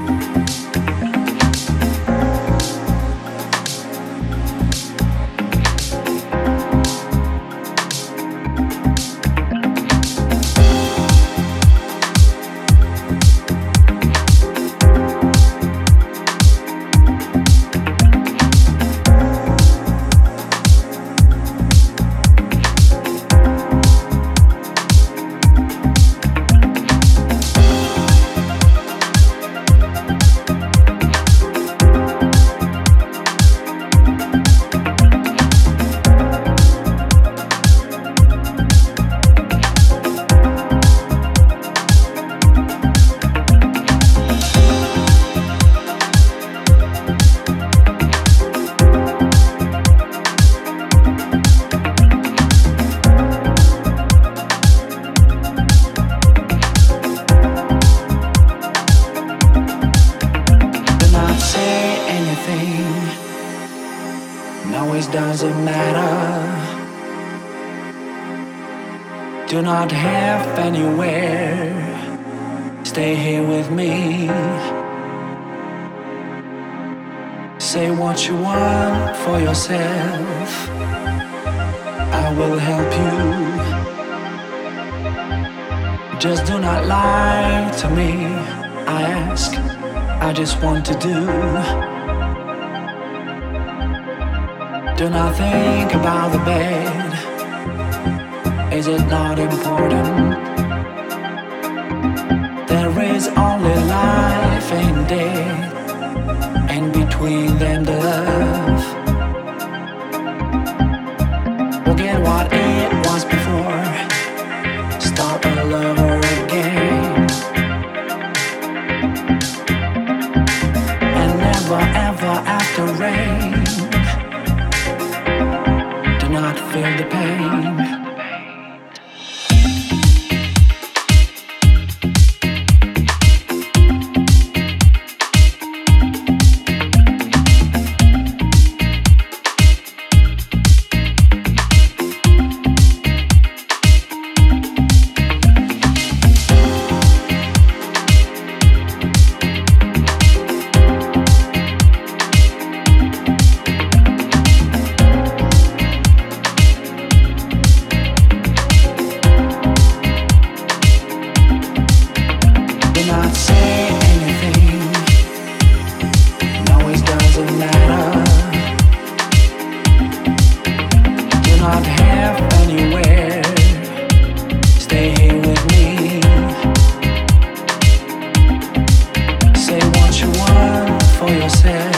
Always doesn't matter. Do not have anywhere. Stay here with me. Say what you want for yourself. I will help you. Just do not lie to me. I ask, I just want to do. Do not think about the bed. Is it not important? There is only life and death, and between them the love. Forget what it was before. Start all over again. And never ever after rain. Not feel the pain. Not say anything. Always doesn't matter. Do not have anywhere. Stay here with me. Say what you want for yourself.